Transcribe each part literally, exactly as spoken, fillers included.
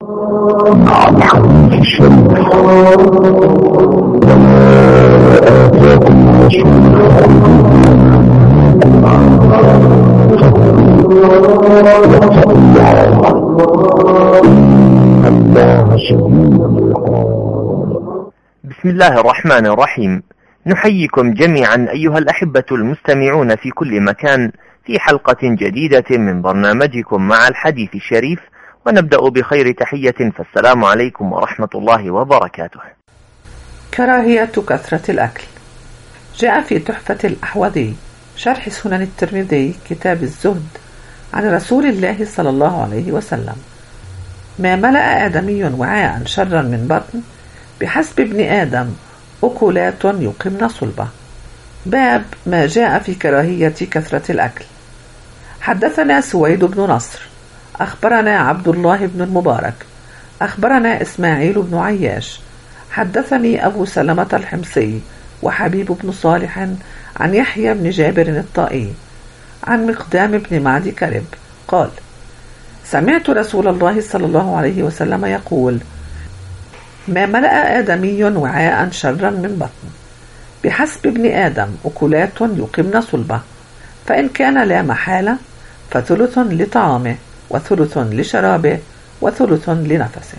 مع الحديث الشريف وما آتاكم الرسول واتقوا الله الله شديد العقاب. بسم الله الرحمن الرحيم. نحييكم جميعا أيها الأحبة المستمعون في كل مكان في حلقة جديدة من برنامجكم مع الحديث الشريف، ونبدأ بخير تحية، فالسلام عليكم ورحمة الله وبركاته. كراهية كثرة الأكل. جاء في تحفة الأحوذي شرح سنن الترمذي كتاب الزهد عن رسول الله صلى الله عليه وسلم: ما ملأ آدمي وعاء شرا من بطن بحسب ابن آدم أكلات يقمن صلبه. باب ما جاء في كراهية كثرة الأكل. حدثنا سويد بن نصر أخبرنا عبد الله بن المبارك أخبرنا إسماعيل بن عياش حدثني أبو سلمة الحمصي وحبيب بن صالح عن يحيى بن جابر الطائي عن مقدام بن معدي كرب قال: سمعت رسول الله صلى الله عليه وسلم يقول: ما ملأ آدمي وعاء شرا من بطن بحسب ابن آدم أكلات يقمن صلبه، فإن كان لا محالة فثلث لطعامه وثلث لشرابه وثلث لنفسه.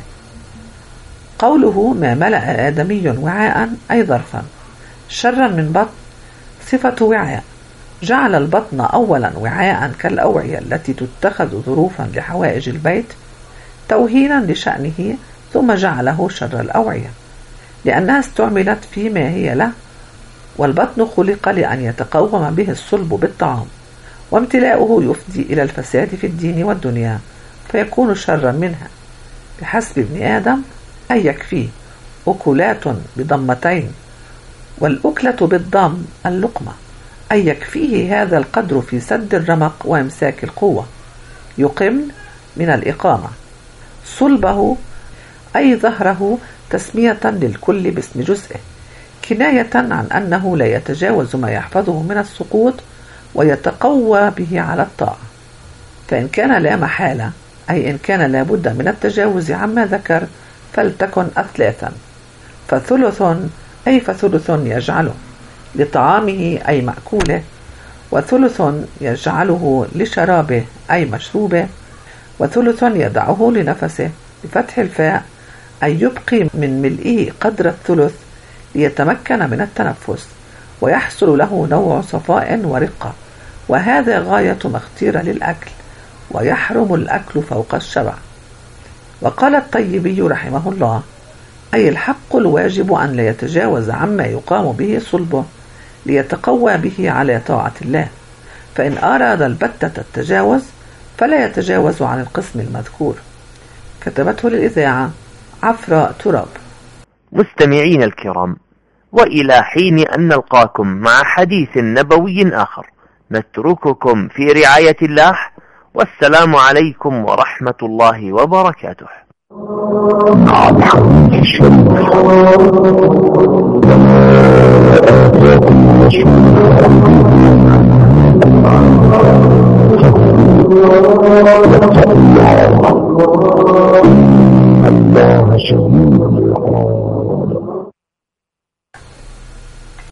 قوله ما ملأ آدمي وعاء أي ظرفا. شرا من بطن صفة وعاء، جعل البطن أولا وعاء كالأوعية التي تتخذ ظروفا لحوائج البيت توهينا لشأنه، ثم جعله شر الأوعية لأنها استعملت فيما هي له، والبطن خلق لأن يتقوم به الصلب بالطعام، وامتلاؤه يفضي إلى الفساد في الدين والدنيا فيكون شرا منها. بحسب ابن آدم أي يكفيه، أكلات بضمتين، والأكلة بالضم اللقمة، أي يكفيه هذا القدر في سد الرمق وإمساك القوة. يقمن من الإقامة. صلبه أي ظهره، تسمية للكل باسم جزئه، كناية عن أنه لا يتجاوز ما يحفظه من السقوط ويتقوى به على الطاعة. فإن كان لا محالة أي إن كان لا بد من التجاوز عما ذكر فلتكن أثلاثا. فثلث أي فثلث يجعله لطعامه أي مأكوله، وثلث يجعله لشرابه أي مشروبه، وثلث يدعه لنفسه بفتح الفاء أي يبقي من ملئه قدر الثلث ليتمكن من التنفس ويحصل له نوع صفاء ورقة، وهذا غاية ما اختير للأكل، ويحرم الأكل فوق الشبع. وقال الطيبي رحمه الله: أي الحق الواجب أن لا يتجاوز عما يقام به صلبه ليتقوى به على طاعة الله، فإن أراد البتة التجاوز فلا يتجاوز عن القسم المذكور. كتبته للإذاعة عفراء تراب. مستمعين الكرام، وإلى حين أن نلقاكم مع حديث نبوي آخر، نترككم في رعاية الله، والسلام عليكم ورحمة الله وبركاته. مع الحديث الشريف وما آتاكم الرسول